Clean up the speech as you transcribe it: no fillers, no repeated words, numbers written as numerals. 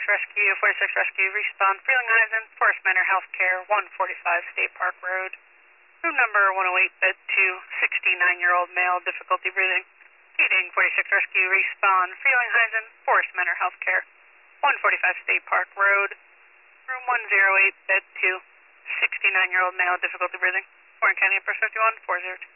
Rescue, 46 Rescue, respond Frelinghuysen, Forest Manor Healthcare, 145 State Park Road. Room number 108, bed 2, 69-year-old male, difficulty breathing. Feeding 46 Rescue, respond Frelinghuysen, Forest Manor Healthcare, 145 State Park Road. Room 108, bed 2, 69-year-old male, difficulty breathing. Warren County, Empress 51, 402.